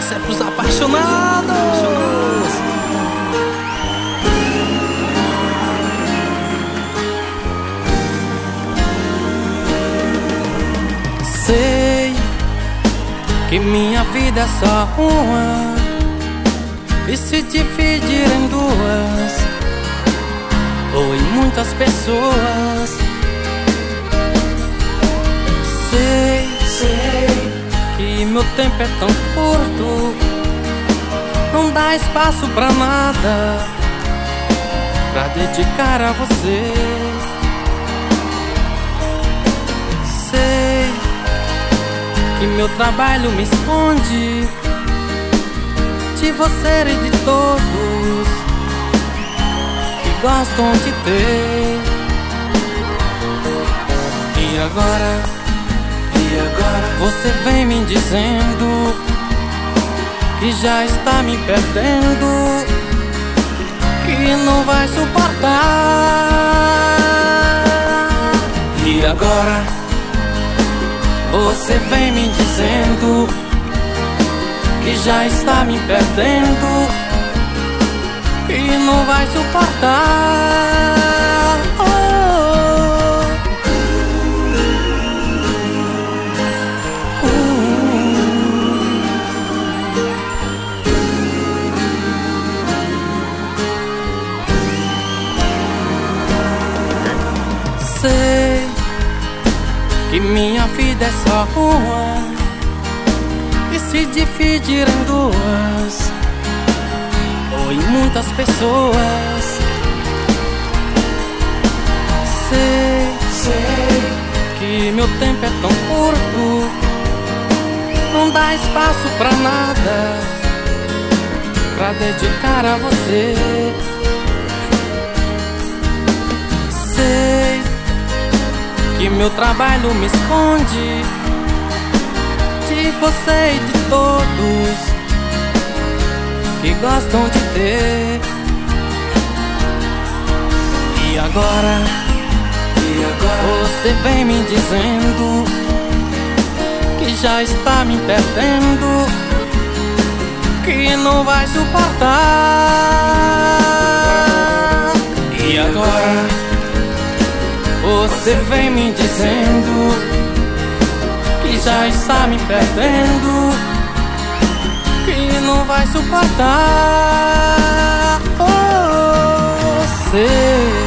Essa é pros apaixonados. Sei que minha vida é só uma, e se dividir em duas ou em muitas pessoas. Sei que meu tempo é tão curto, não dá espaço pra nada pra dedicar a você. Sei que meu trabalho me esconde de você e de todos que gostam de ter. E agora você vem me dizendo que já está me perdendo, que não vai suportar. E agora você vem me dizendo que já está me perdendo, que não vai suportar. Sei que minha vida é só uma, e se dividir em duas ou em muitas pessoas. Sei que meu tempo é tão curto, não dá espaço pra nada pra dedicar a você. Sei que meu trabalho me esconde de você e de todos que gostam de ter. E agora você vem me dizendo que já está me perdendo, que não vai suportar. E agora você vem me dizendo que já está me perdendo, que não vai suportar. Sei